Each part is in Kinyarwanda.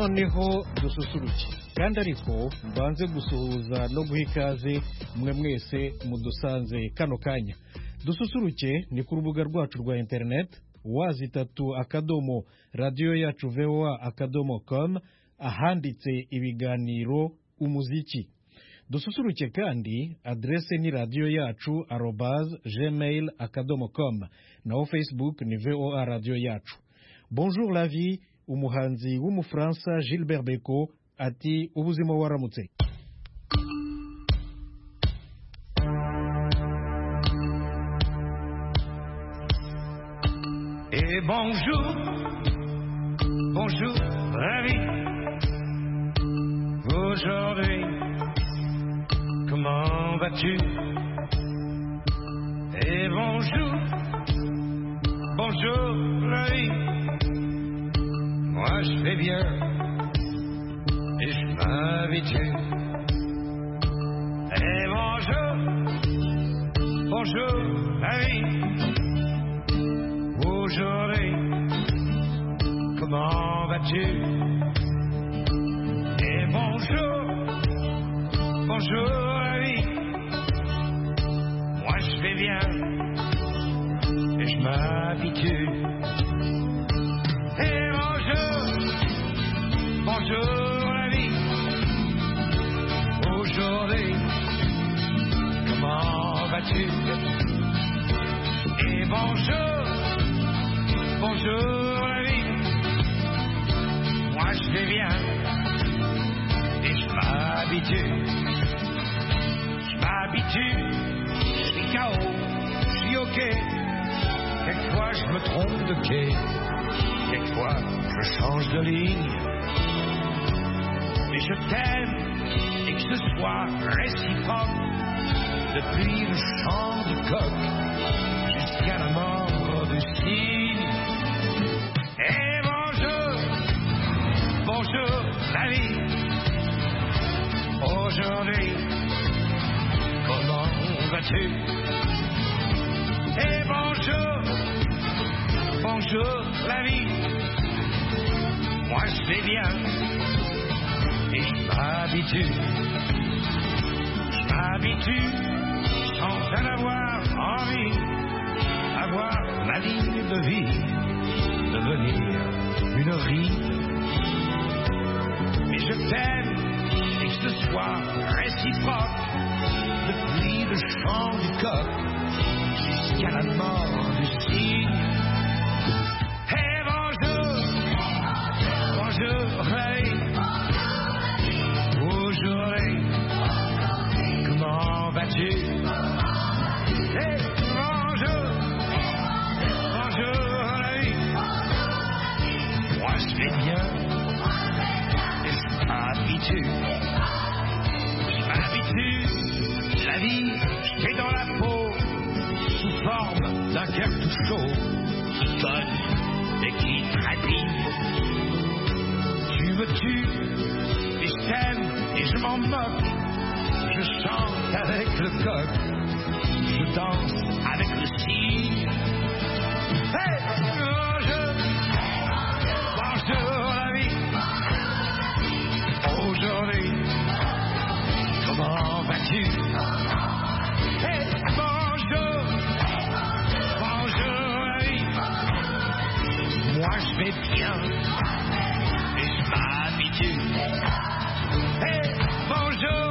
noneho dususuruke kandi ariko mbanze gusuhuza no guha ikaze mwe mwese mudusanze kano kanya. Dususuruke ni ku rubuga rwacu rwa internet wazitatu akadomo radio yacu voa.com ahanditse ibiganiro umuziki. Dususuruke kandi adresse ni radio yacu @gmail.com na Facebook ni VOA radio yacu. Bonjour la vie, umuhanzi w'umufaransa Gilbert Bécaud ati ubuzima waramutse. Et bonjour, bonjour la vie. Aujourd'hui, comment vas-tu? Et bonjour, bonjour la vie. Moi je vais bien et je m'habitue. Et bonjour, bonjour la vie. Aujourd'hui, comment vas-tu? Et bonjour, bonjour la vie. Moi je vais bien et je m'habitue. Et bonjour la vie. Aujourd'hui, comment vas-tu? Et bonjour, bonjour la vie. Moi je vais bien et je m'habitue. Je m'habitue, je suis KO, je suis OK. Quelquefois je me trompe de quai, quelquefois je change de ligne. Mais je t'aime et que ce soit réciproque, depuis le chant du coq jusqu'à la mort du cygne. Et bonjour, bonjour la vie. Aujourd'hui, comment vas-tu? Et bonjour, bonjour la vie. Moi je vais bien et je m'habitue. Je m'habitue sans en avoir envie. Avoir ma ligne de vie devenir une ride. Mais je t'aime et que ce soit réciproque, depuis le chant du coq jusqu'à la mort du cygne. Et bonjour, bonjour la vie. Aujourd'hui, comment vas-tu? Et bonjour, bonjour la vie. Moi je vais bien et je m'habitue. Je m'habitue, la vie, j'étais dans la peau sous forme d'un cœur tout chaud qui cogne et qui trépigne. Tu me tues et je t'aime et je m'en moque. Je chante avec le coq, je danse avec le cygne. Hey, bonjour, bonjour la vie. Aujourd'hui, comment vas-tu? Hey, bonjour, bonjour la vie. Moi je vais bien et je m'habitue. Hey, bonjour,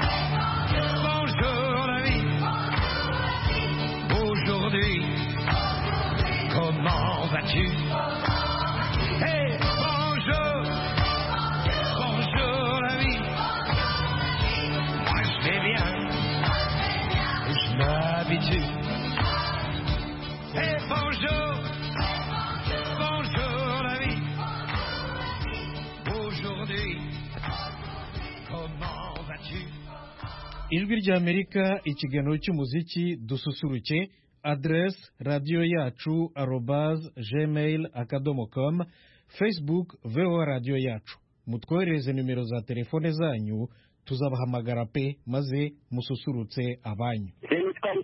bonjour la vie. Aujourd'hui, comment vas-tu? Hey, bonjour, bonjour la vie. Moi je vais bien et je m'habitue. Hey, bonjour, bonjour la vie. Aujourd'hui, comment vas-tu? Ijwi ry'Amerika, ikiganiro cy'umuziki dususuruke. Adresse radio yacu @gmail.com, Facebook VOA radio yacu. Mutwohereze nimero za telefone zanyu tuzabahamagara pe maze mususurutse abanyu.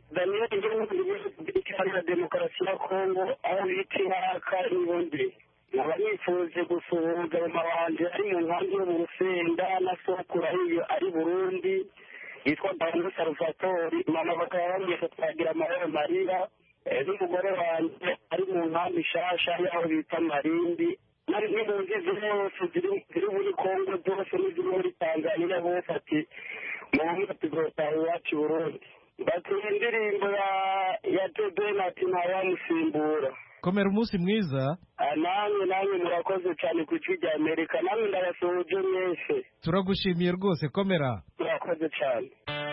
Daniel Demokarasi ya Kongo aho bita Karibondi. nkaba nifuje gusuhuza mama wanje ari mu nkambi yo mu Rusenda na sokuru ari Burundi yitwa Daniel Salvatori. Mama bakaba bambwiye ko twagira amahoro marira n'umugore wanjye ari mu nkambi nshasha y'aho bita Marindi nari n'impunzi zose ziri muri Kongo zose n'iziri muri Tanzania bose ati muhamwe tuzotaha iwacu i Burundi. Batuye indirimbo ya Tebena ati ntawamusimbura. komera umunsi mwiza. namwe murakoze cyane ku ijwi rya Amerika, namwe ndabasuhuje mwese. turagushimiye rwose, komera. murakoze cyane.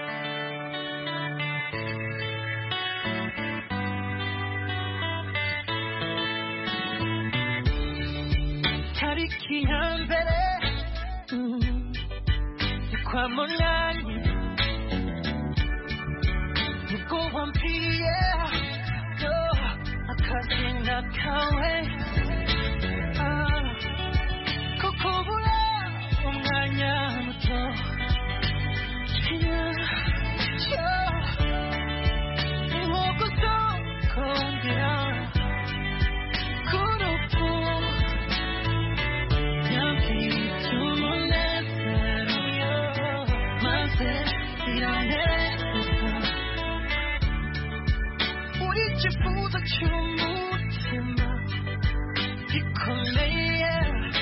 tariki ya mbere ni kwa munani nibwo wambwiye akazina kawe ko kubura umwanya muto ni nko kuzokongera kurupfu yambwiye umunezero maze iranezeza uri ikifuzo cy'umutima gikomeye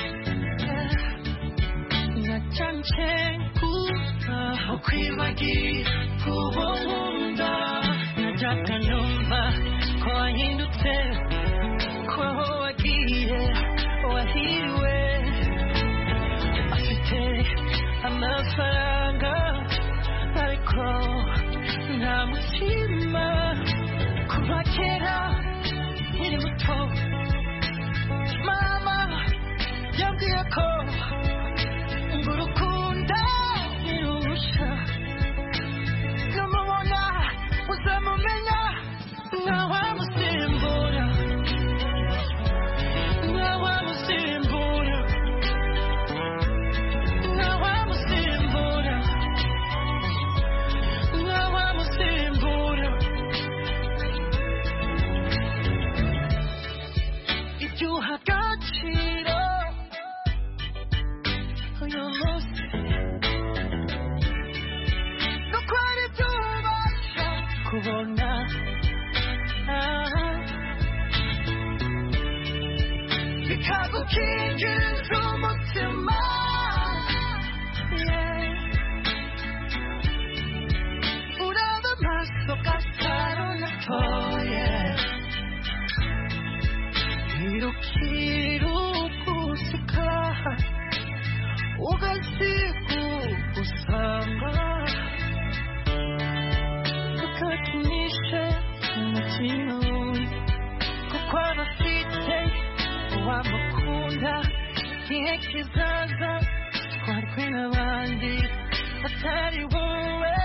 nacyanje aho kwibagira kubo nkunda najyaga numva ko wahindutse ko aho wagiye wahiriwe afite amafaranga ariko nta mutima kuva kera nkiri muto mama yambwiye ko ngo urukundo ntirusha numubona uzamumenya ntawamusimbura ntawamusimbura ntawamusimbura ntawamusimbura ibyo uha agaciro uyu munsi nuko ari byo ubasha kubona bikagukingiriza umutima uraba amaso gasaro natoye irukirugusika ugasigugusanga ukakinishe umutima kuko abafite uwamukunda igihe kizaza twarwe n'abandi batari wowe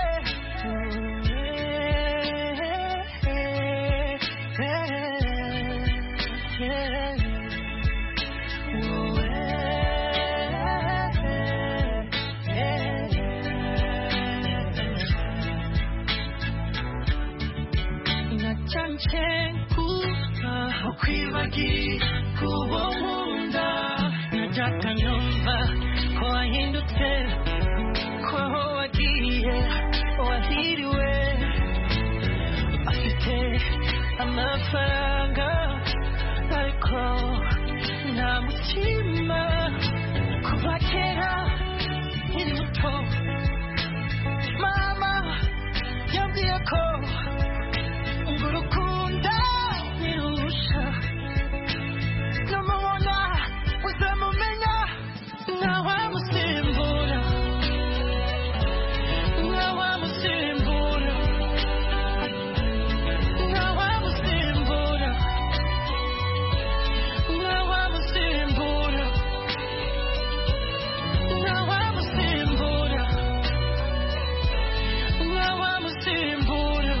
kwibagira kubo nkunda najyaga numva ko wahindutse ko aho wagiye wahiriwe afite amafaranga ariko nta mutima kuva kera nkiri muto mama yambwiye ko ngo urukundo ntirusha numubona uzamumenya ntawamusimbura ntawamusimbura ntawamusimbura ntawamusimbura ntawamusimbura ntawamusimbura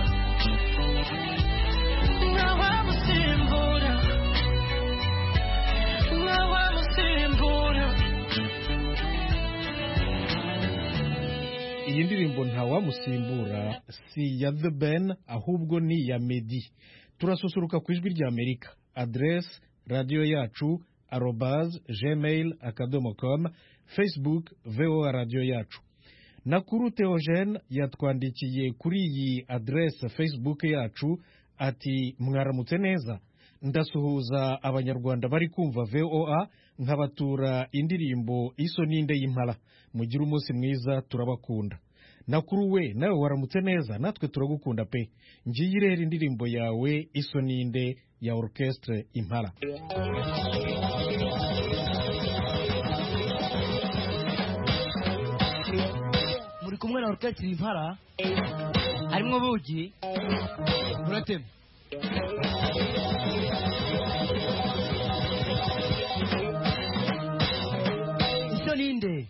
iyi ndirimbo ntawamusimbura si ya The Ben ahubwo ni ya Meddy. turasusuruka ku ijwi rya Amerika. Adresse radio yacu @gmail.com, Facebook VOA radiyo yacu. Nakuru Theogene yatwandikiye kuri iyi adresse Facebook yacu ati mwaramutse neza, ndasuhuza abanyarwanda bari kumva VOA, nkabatura indirimbo iso ninde y'impala. Mugire umunsi mwiza, turabakunda. Nakuru we, nawe waramutse neza, natwe turagukunda pe. Ngiye rero indirimbo yawe iso ninde ya Orchestre Impala. Muri kumwe na Orchestre Impala, harimo Bugi, Muratema. Iso ninde?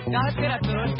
ngaho twera turore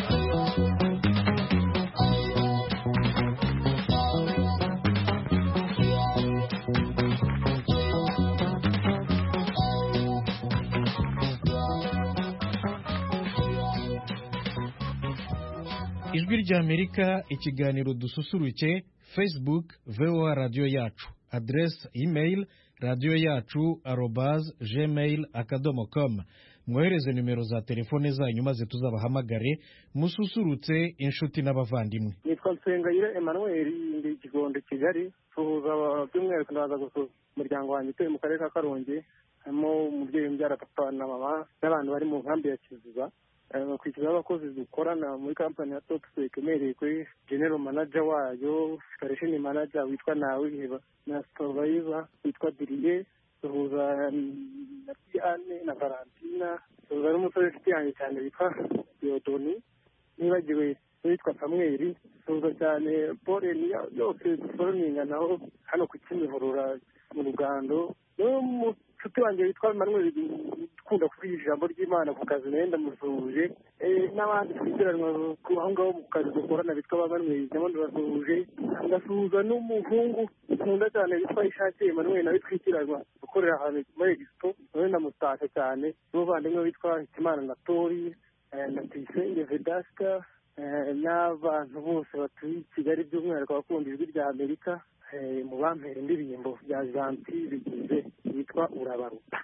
ijwi ry'Amerika, ikiganiro dususuruke, Facebook VOA radiyo yacu, adresse email radiyo yacu @gmail.com. mwohereze nimero za telefone zanyu maze tuzabahamagare mususurutse inshuti n'abavandimwe. nitwa Nsengayire Emmanuel, ndi Kigondo Kigali. tuhuza by'umwihariko ndaza gusura umuryango wanjye utuye mu karere ka Karongi, harimo umubyeyi umbyara papa na mama n'abantu bari mu nkambi ya Kiziba. Bakurikizaho abakozi dukorana muri kampani ya Top Sec, imereye kuri general manager wayo, operation manager witwa Nawiheba, na supervisor witwa Dirie. tuhuza na Diane na Valentina, tuhuza n'umusore ufite yanjye cyane witwa Yodoni, nibagiwe witwa Samuel. tuhuza cyane Paul yose dukorana naho hano ku Kimihurura mu Rugando. Nshuti wanjye witwa Manuel ukunda kuvuga ijambo ry'Imana ku kazi, nayo ndamusuhuje. N'abandi twigiranwa aho ngaho mu kazi dukorana bitwa Manuel nabo ndabasuhuje. ndasuhuza n'umuhungu nkunda cyane witwa Ishake Emmanuel, nawe twigiranwa ukorera ahantu muri Expo, nawe ndamutashye cyane. n'umuvandimwe witwa Hitimana na Tori na Tuyisenge Vedaska, n'abantu bose batuye i Kigali by'umwihariko abakunda ijwi rya Amerika, mu bampera indirimbo bya Janti bigize yitwa Urabaruta.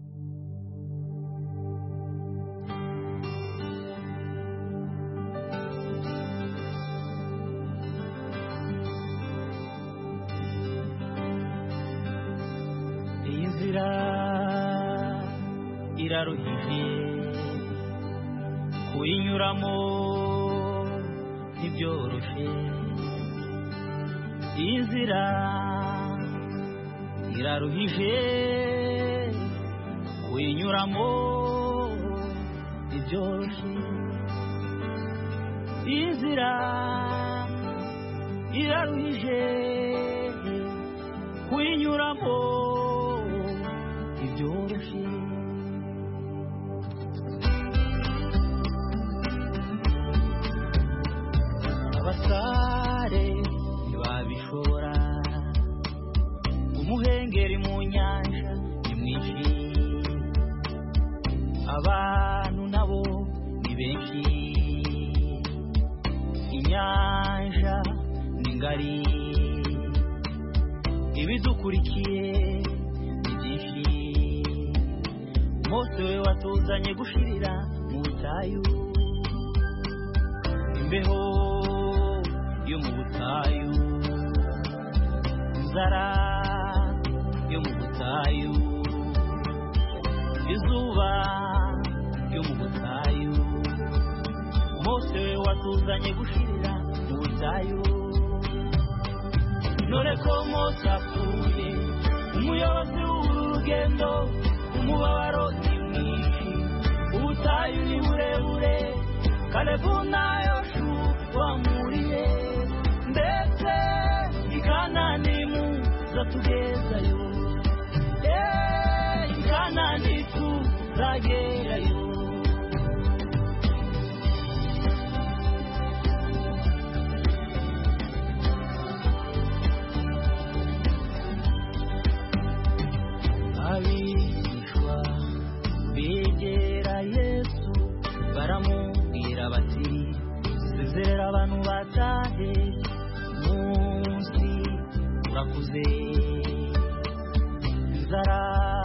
inzira iraruhije kuyinyuramo ntibyoroshe, inzira iraruhije kuyinyuramo ntibyoroshe, inzira iraruhije kuyinyuramo ntibyoroshe. abasare ntibabishobora, umuhengeri mu nyanja ni mwinshi, abantu nabo ni benshi, inyanja ni ngari, ibidukurikiye ni byinshi. Mose we watuzanye gushirira mu butayu, imbeho yo mu butayu, inzara yo mu butayu, izuba yo mu butayu. Mose we watuzanye gushirira mu butayu, none ko Mose apfuye, umuyobozi w'urugendo, umubabaro ni mwinshi, ubutayu ni burebure, Kalebu na Yoshua wamuriye, ndetse i Kanani muzatugezayo, i Kanani tuzagerayo. abigishwa begera Yesu baramubwira bati, sezerera abantu batahe, munsi urakuze, inzara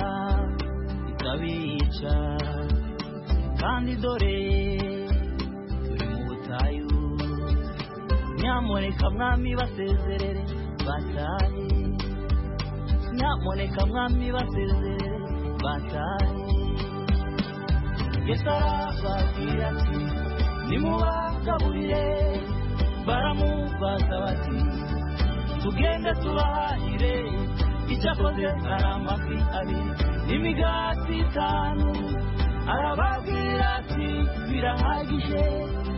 itabica, kandi dore turi mu butayu, nyamuneka mwami basezerere batahe, nyamuneka mwami basezerere batahe. Yesu arababwira ati, nimubagaburire. baramubaza bati, tugende tubahahire. Icyakoze ari amafi abiri n'imigati 5, arababwira ati, birahagije,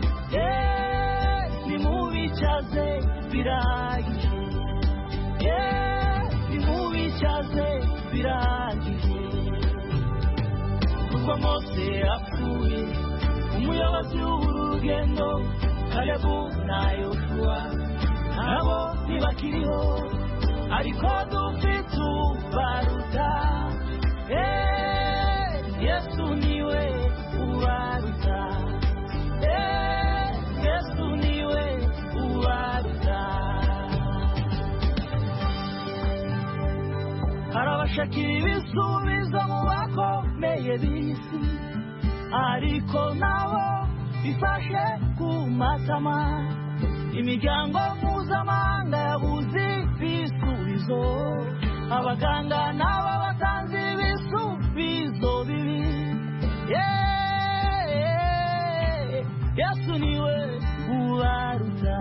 nimubicaze, birahagije, nimubicaze, birahagije. Kuko Mose apfuye, umuyobozi w'urugendo Kalebu na Yoshua nabo ntibakiriho ariko dufite ubaruta Yesu niwe ubaruta Yesu niwe ubaruta harabashakira ibisubizo mu bakomeye b'isi ariko nabo bifashe ku matama imiryango mpuzamahanga yabuze ibisubizo abaganga nabo batanze ibisubizo bibi Yesu niwe ubaruta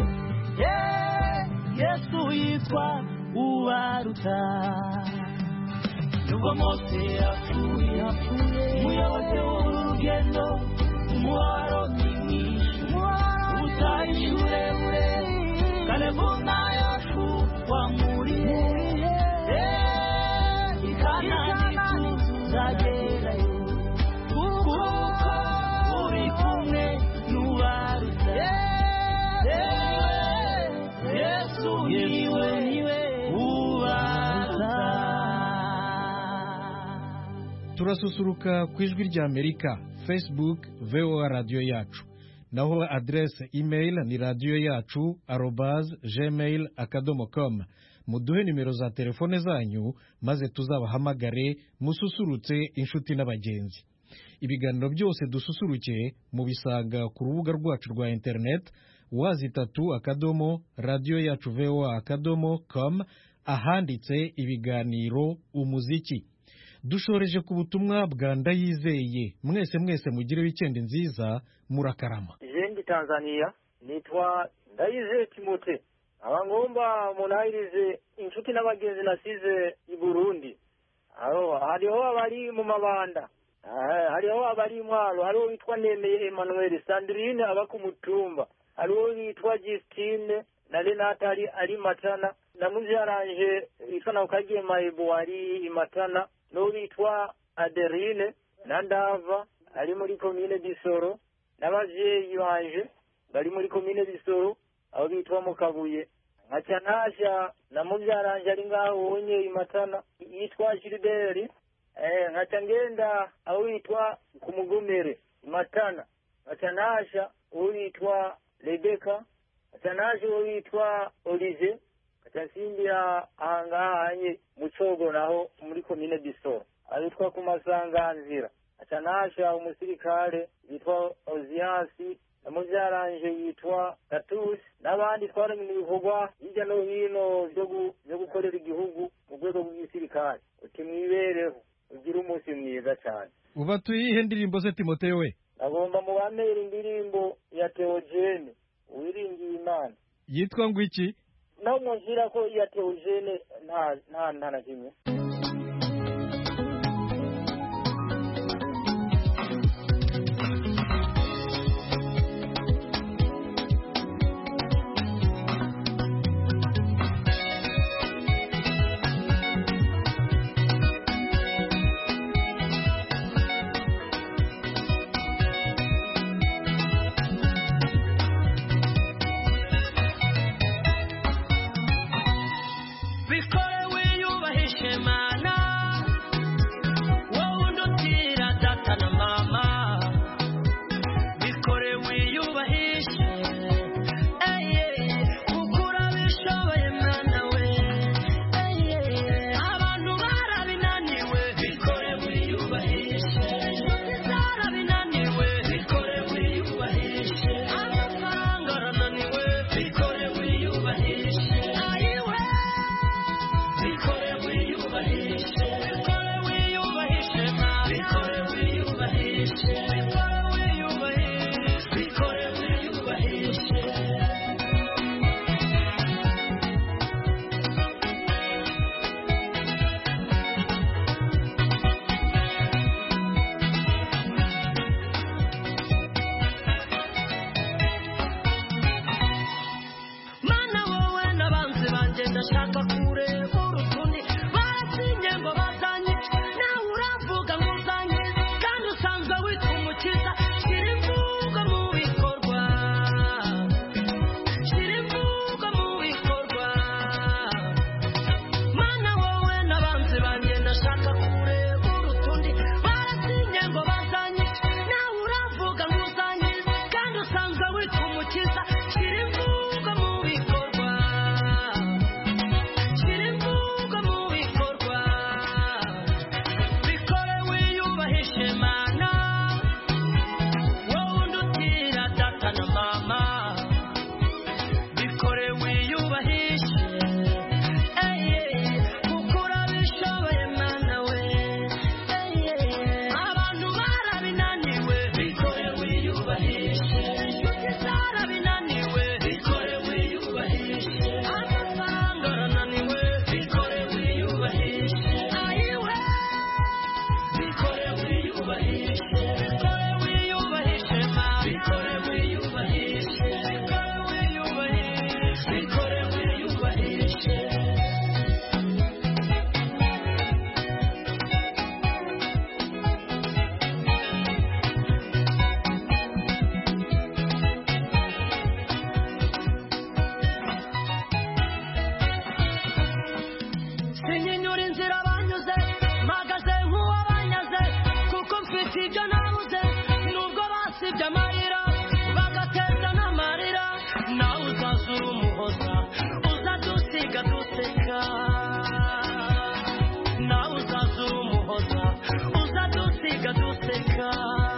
Yesu yitwa ubaruta nubwo Mose yapfuye umuyobozi w'urugendo umuharo ni mwinshi ubutayu burebure Kalebu na Yoshua murihe Ikanani tuzagerayo kuko uri kumwe n'ubaruta Yesu niwe ubaruta. turasusuruka ku ijwi rya Amerika Facebook VOA Radio yacu naho adresse email ni radio yacu @gmail.com muduhe nimero za telefone zanyu maze tuzabahamagare mususurutse inshuti n'abagenzi ibiganiro byose dususuruke mubisanga ku rubuga rwacu rwa internet www.radioyacu.voa.com ahanditse ibiganiro umuziki dushoreje ku butumwa bwa Ndayizeye mwese mugire weekend nziza murakarama jendi Tanzania nitwa Ndayizeye Timote abangomba munahirize inshuti n'abagenzi nasize i Burundi hariho abari mu mabanda hariho abari mwaro hariho witwa Nemeye Emmanuel Sandrine aba ku Mutumba hariho witwa Justine na Renata ari Matana na mubyaranje witwa Nakukagiye Mayibo ari Imatana no witwa Adeline na Ndava ari muri commune Bisoro n'abavyeyi banje bari muri commune Bisoro aho bitwa Mukabuye nkacanasha na mubyaranje ari ngaho wonye Imatana yitwa Gilbert nkaca ngenda aho witwa Kumugomere Matana nkacanasha witwa Rebecca nkacanasha witwa Olivier nkacansimbira ahangahanye Mucogo naho muri commune Bisoro abitwa ku Masanganzira nkacanasha umusirikare yitwa Oziasi namubyaranje yitwa Tatus n'abandi twaranye ibikorwa hirya no hino byo gukorera igihugu mu rwego rw'igisirikare uti mwibereho ugira umunsi mwiza cyane ubatuye ihe ndirimbo se Timoteyo we agomba mu bamera indirimbo ya Theogene uwiringiye Imana yitwa ngo iki naho mwumvira ko ya Theogene nta na kimwe bikore wiyubahishe wiyubahishe inshuti zarabinaniwe bikore wiyubahishe amafaranga arananiwe bikore wiyubahishe ayiwe bikore wiyubahishe bikore wiyubahishe ma bikore wiyubahishe bikore wiyubahishe bikore wiyubahishe sinyinyura inzira banyuze mpagaze nk'uwabanyaze kuko mfite ibyo nabuze nubwo basibye amarira bagateza n'amarira nawe uzazura umuhoza uzadusiga duseka nawe uzazura umuhoza uzadusiga duseka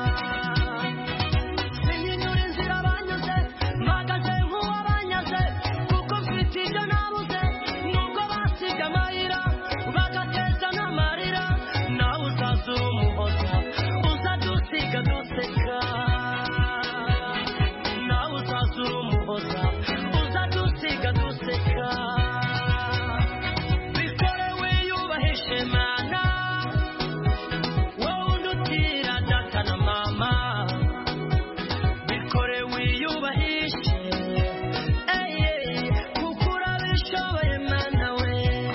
sinyinyura inzira banyuze mpagaze nk'uwabanyaze kuko mfite ibyo nabuze nubwo basibye amarira bagateza n'amarira nawe uzazura umuhoza uzadusiga duseka nawe uzazura umuhoza uzadusiga duseka bikore wiyubahishe mana wowe undutira data na mama bikore wiyubahishe kuko urabishoboye mana we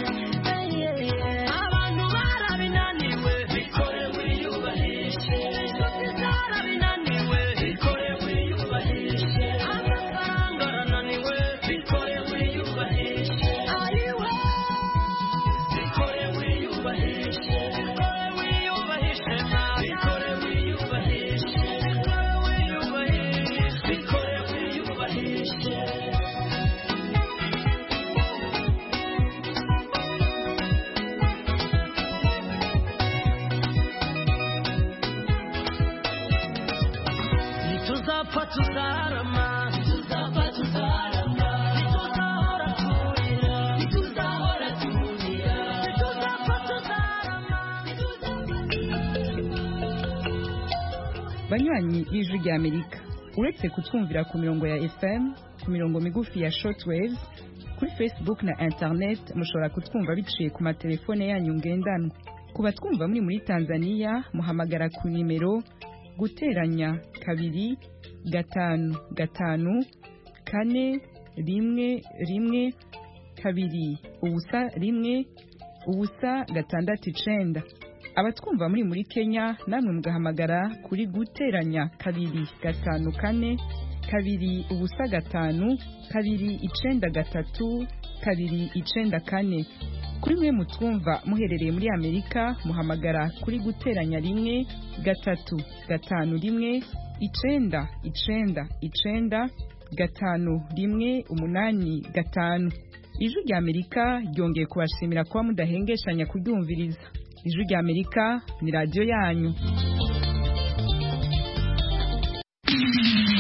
abantu barabinaniwe bikore wiyubahishe inshuti zarabinaniwe bikore wiyubahishe amafaranga arananiwe bikore wiyubahishe ayiwe bikore wiyubahishe bikore wiyubahishe ma bikore wiyubahishe bikore wiyubahishe bikore wiyubahishe ntituzapfa tuzarama ntituzapfa tuzarama ntituzahora turira ntituzahora turira ntituzapfa tuzarama banywanyi b'ijwi rya Amerika uretse kutwumvira ku mirongo ya FM ku mirongo migufi ya shortwave kuri Facebook na internet mushobora kutwumva biciye ku matelefone yanyu ngendanwa ku batwumva muri Tanzania muhamagara ku nimero guteranya 2 5 5 4 1 1 2 ubusa 1 ubusa 6 abatwumva muri Kenya namwe mugahamagara kuri guteranya 2 5 4 2 ubusa 5 2 9 3 2 9 4 kuri mwe mutwumva muherereye muri Amerika muhamagara kuri guteranya 1 3 5 1 9 9 9 5 1 8 5 ijwi rya Amerika ryongeye kubashimira kuba mudahengeshanya kuryumviriza ijwi rya Amerika ni radio yanyu